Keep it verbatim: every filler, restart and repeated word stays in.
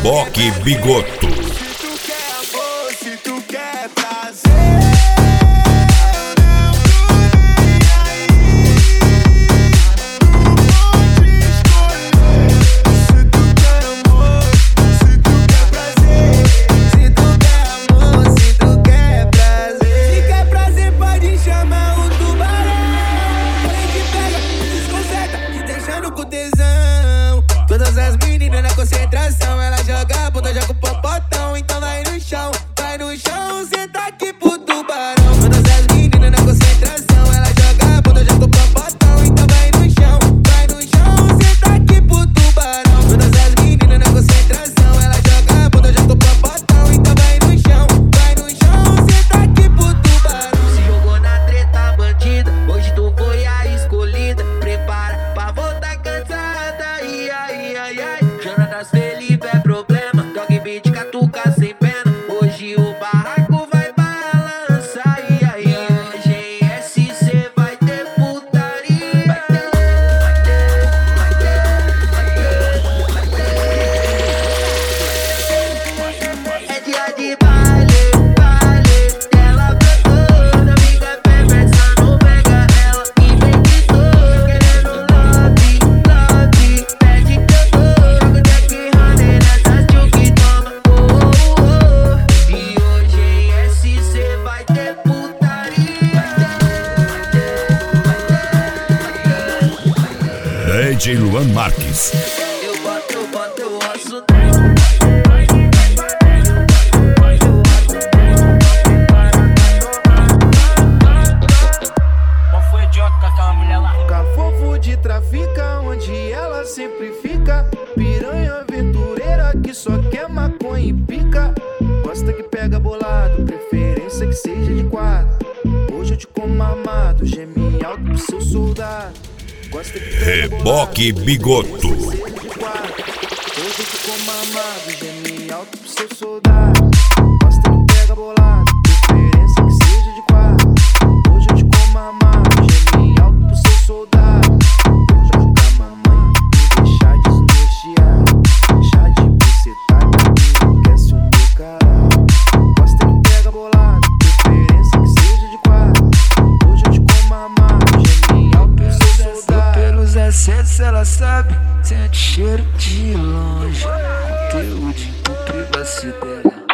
Reboque Bigoto. Se tu quer amor, se tu quer prazer, todas as meninas na concentração, ela joga a bunda, joga o popotão. Então vai no chão, vai no chão, senta aqui pro tubarão. Todas as meninas na concentração, ela joga a bunda, joga o popotão. Então vai no chão, vai no chão, senta aqui pro tubarão. Todas as meninas na concentração, ela joga a bunda, joga o popotão. Então vai no chão, vai no chão, senta aqui pro tubarão. Se jogou na treta bandida, hoje tu foi a escolhida. Prepara pra voltar cansada. Ai, ai, ai, ai. Jonatas Felipe é problema. Dog beat, catuca sem pena. Hoje o barraco vai balançar. Ai, ai, ai. Hoje em S C vai ter putaria. Vai ter, vai ter, vai ter, vai ter. É dia de baile, baile. Ela pegou, não fica conversando, pega ela e vem de dor. Querendo love, love. Pede que eu dou. Jogo Jack Honey nessas tio que toma. Oh, oh, oh. E hoje em S C vai ter putaria. Vai ter, vai ter, vai ter. D J Luan Marques. Eu boto, eu boto, eu osso. Qual foi o idiota com aquela mulher lá? Cafofo de trafica, onde ela sempre fica. Piranha aventureira que só quer maconha e pica. Gosta que pega bolado, preferência que seja de quatro. Hoje eu te como armado, geme alto pro seu soldado. Gosta que pega Reboque bolado, Bigoto. preferência que seja de quatro. Hoje eu te como armado, geme alto pro seu soldado. Gosta que pega bolado, preferência que seja de quatro. Hoje eu te como armado, geme alto pro seu soldado. Vou jogar mamãe e deixar desnortear. Deixar de bucetar que não quer ser o meu caralho. Gosta que pega bolado, preferência que seja de quatro. Hoje eu te como armado, geme alto pro seu soldado. Pelos excessos ela sabe, sente cheiro de longe. Conteúdo com privacidade.